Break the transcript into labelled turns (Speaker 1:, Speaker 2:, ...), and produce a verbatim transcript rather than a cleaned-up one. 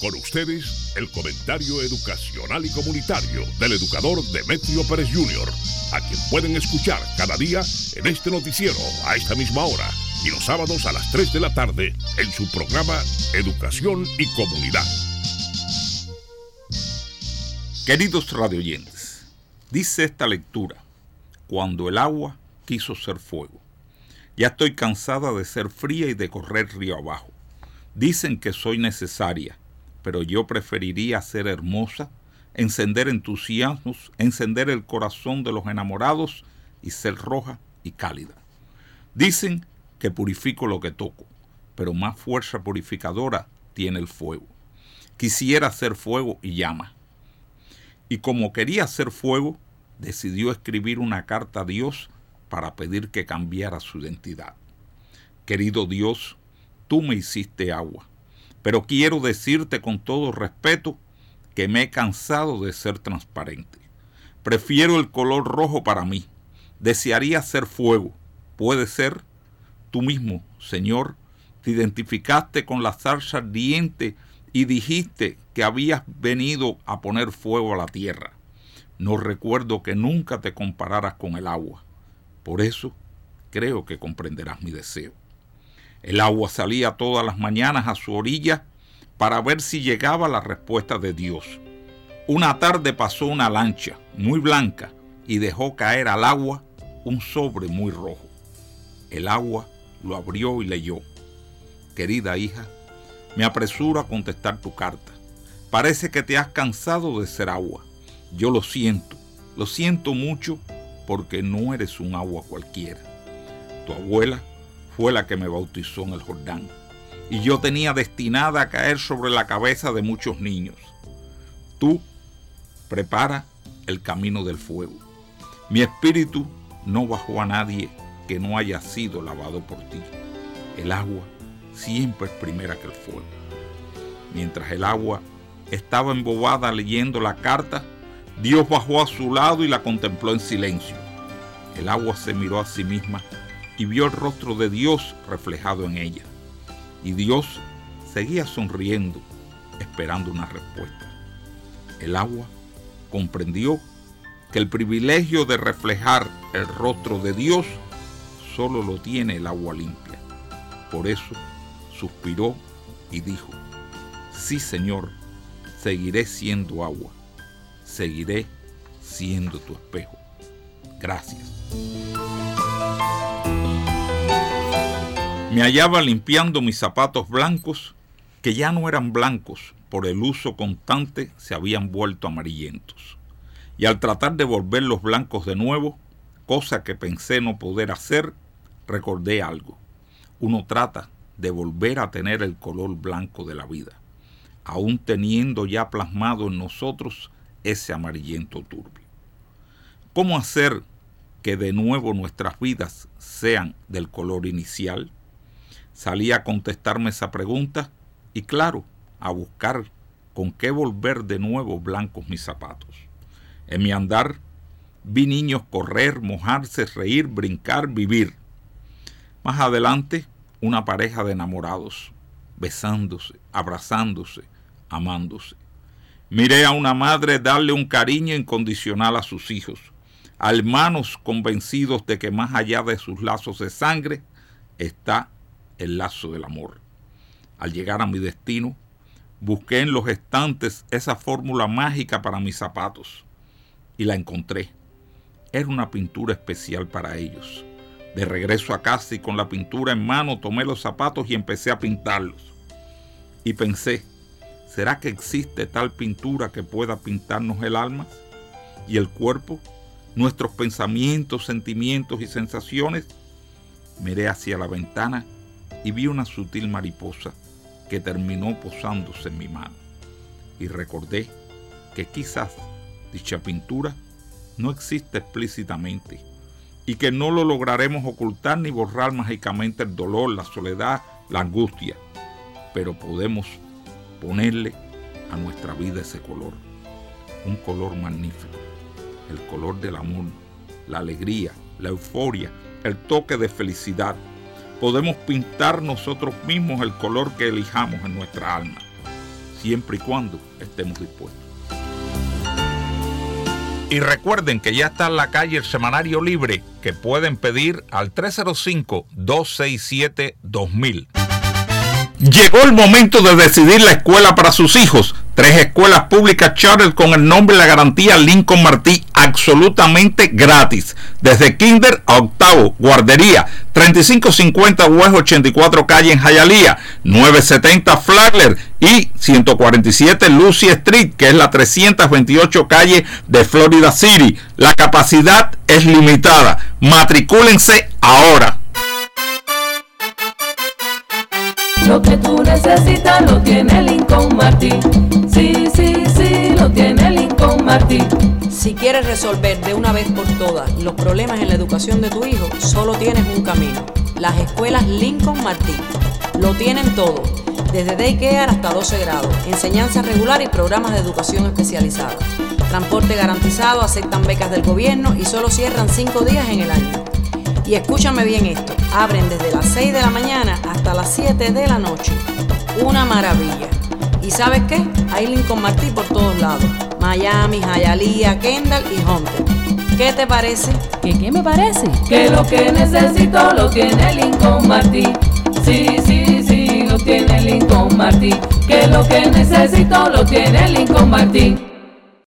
Speaker 1: Con ustedes, el comentario educacional y comunitario del educador Demetrio Pérez junior, a quien pueden escuchar cada día en este noticiero a esta misma hora y los sábados a las tres de la tarde en su programa Educación y Comunidad.
Speaker 2: Queridos radioyentes, dice esta lectura: cuando el agua quiso ser fuego. Ya estoy cansada de ser fría y de correr río abajo. Dicen que soy necesaria, pero yo preferiría ser hermosa, encender entusiasmos, encender el corazón de los enamorados y ser roja y cálida. Dicen que purifico lo que toco, pero más fuerza purificadora tiene el fuego. Quisiera ser fuego y llama. Y como quería ser fuego, decidió escribir una carta a Dios para pedir que cambiara su identidad. Querido Dios, tú me hiciste agua, pero quiero decirte con todo respeto que me he cansado de ser transparente. Prefiero el color rojo para mí. Desearía ser fuego. ¿Puede ser? Tú mismo, Señor, te identificaste con la zarza ardiente y dijiste que habías venido a poner fuego a la tierra. No recuerdo que nunca te compararas con el agua. Por eso, creo que comprenderás mi deseo. El agua salía todas las mañanas a su orilla para ver si llegaba la respuesta de Dios. Una tarde pasó una lancha muy blanca y dejó caer al agua un sobre muy rojo. El agua lo abrió y leyó: querida hija, me apresuro a contestar tu carta. Parece que te has cansado de ser agua. Yo lo siento, lo siento mucho porque no eres un agua cualquiera. Tu abuela fue la que me bautizó en el Jordán y yo tenía destinada a caer sobre la cabeza de muchos niños. Tú prepara el camino del fuego. Mi espíritu no bajó a nadie que no haya sido lavado por ti. El agua siempre es primera que el fuego. Mientras el agua estaba embobada leyendo la carta, Dios bajó a su lado y la contempló en silencio. El agua se miró a sí misma y vio el rostro de Dios reflejado en ella. Y Dios seguía sonriendo, esperando una respuesta. El agua comprendió que el privilegio de reflejar el rostro de Dios solo lo tiene el agua limpia. Por eso suspiró y dijo: sí, Señor, seguiré siendo agua. Seguiré siendo tu espejo. Gracias. Me hallaba limpiando mis zapatos blancos, que ya no eran blancos, por el uso constante se habían vuelto amarillentos. Y al tratar de volverlos blancos de nuevo, cosa que pensé no poder hacer, recordé algo. Uno trata de volver a tener el color blanco de la vida, aún teniendo ya plasmado en nosotros ese amarillento turbio. ¿Cómo hacer que de nuevo nuestras vidas sean del color inicial? Salí a contestarme esa pregunta y, claro, a buscar con qué volver de nuevo blancos mis zapatos. En mi andar vi niños correr, mojarse, reír, brincar, vivir. Más adelante, una pareja de enamorados, besándose, abrazándose, amándose. Miré a una madre darle un cariño incondicional a sus hijos, a hermanos convencidos de que más allá de sus lazos de sangre está el lazo del amor. Al llegar a mi destino, busqué en los estantes esa fórmula mágica para mis zapatos y la encontré. Era una pintura especial para ellos. De regreso a casa y con la pintura en mano tomé los zapatos y empecé a pintarlos. Y pensé, ¿será que existe tal pintura que pueda pintarnos el alma y el cuerpo, nuestros pensamientos, sentimientos y sensaciones? Miré hacia la ventana y vi una sutil mariposa que terminó posándose en mi mano. Y recordé que quizás dicha pintura no existe explícitamente y que no lo lograremos ocultar ni borrar mágicamente el dolor, la soledad, la angustia, pero podemos ponerle a nuestra vida ese color, un color magnífico, el color del amor, la alegría, la euforia, el toque de felicidad. Podemos pintar nosotros mismos el color que elijamos en nuestra alma. siempre y cuando estemos dispuestos. Y recuerden que ya está en la calle el Semanario Libre, que pueden pedir al tres cero cinco, dos seis siete, dos mil. Llegó el momento de decidir la escuela para sus hijos. Tres escuelas públicas charter con el nombre y la garantía Lincoln Martí, absolutamente gratis. Desde kinder a octavo, guardería, treinta y cinco cincuenta West ochenta y cuatro calle en Hialeah, novecientos setenta Flagler y ciento cuarenta y siete Lucy Street, que es la trescientos veintiocho calle de Florida City. La capacidad es limitada. Matricúlense ahora.
Speaker 3: Lo que tú necesitas lo tiene Lincoln Martí. Sí, sí, sí, lo tiene Lincoln Martí.
Speaker 4: Si quieres resolver de una vez por todas los problemas en la educación de tu hijo, solo tienes un camino: las escuelas Lincoln Martí. Lo tienen todo, desde daycare hasta doce grados, enseñanza regular y programas de educación especializada. Transporte garantizado, aceptan becas del gobierno y solo cierran cinco días en el año. Y escúchame bien esto, abren desde las seis de la mañana hasta las siete de la noche. Una maravilla. ¿Y sabes qué? Hay Lincoln Martí por todos lados. Miami, Hialeah, Kendall y Hunter. ¿Qué te parece?
Speaker 3: ¿Qué, qué me parece? Que lo que necesito lo tiene Lincoln Martí. Sí, sí, sí, lo tiene Lincoln Martí. Que lo que necesito lo tiene Lincoln Martí.